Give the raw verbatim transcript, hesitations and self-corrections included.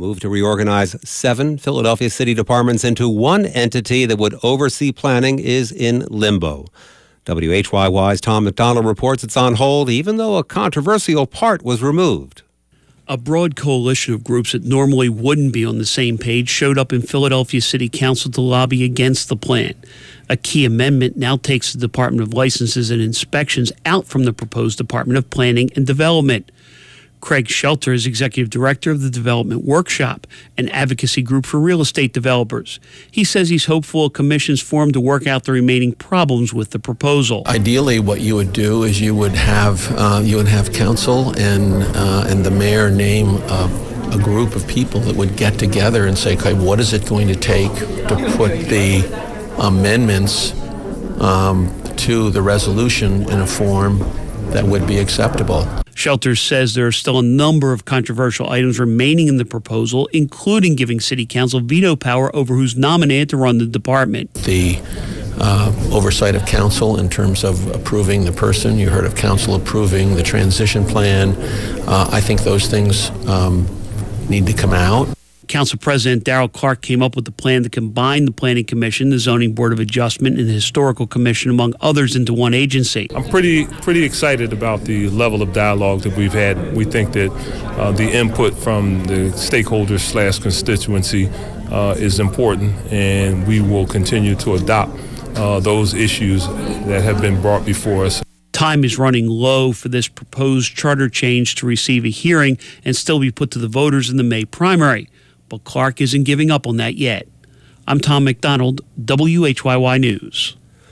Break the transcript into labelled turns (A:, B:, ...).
A: move to reorganize seven Philadelphia city departments into one entity that would oversee planning is in limbo. W H Y Y's Tom McDonald reports it's on hold even though a controversial part was removed.
B: A broad coalition of groups that normally wouldn't be on the same page showed up in Philadelphia City Council to lobby against the plan. A key amendment now takes the Department of Licenses and Inspections out from the proposed Department of Planning and Development. Craig Shelter is executive director of the Development Workshop, an advocacy group for real estate developers. He says he's hopeful a commission's formed to work out the remaining problems with the proposal.
C: Ideally, what you would do is you would have uh, you would have council and uh, and the mayor name a, a group of people that would get together and say, okay, what is it going to take to put the amendments um, to the resolution in a form that would be acceptable.
B: Shelter says there are still a number of controversial items remaining in the proposal, including giving City Council veto power over who's nominated to run the department.
C: The uh, oversight of council in terms of approving the person. You heard of council approving the transition plan. Uh, I think those things um, need to come out.
B: Council President Darrell Clark came up with the plan to combine the Planning Commission, the Zoning Board of Adjustment, and the Historical Commission, among others, into one agency.
D: I'm pretty pretty excited about the level of dialogue that we've had. We think that uh, the input from the stakeholders slash constituency uh, is important, and we will continue to adopt uh, those issues that have been brought before us.
B: Time is running low for this proposed charter change to receive a hearing and still be put to the voters in the May primary. But Clark isn't giving up on that yet. I'm Tom McDonald, W H Y Y News.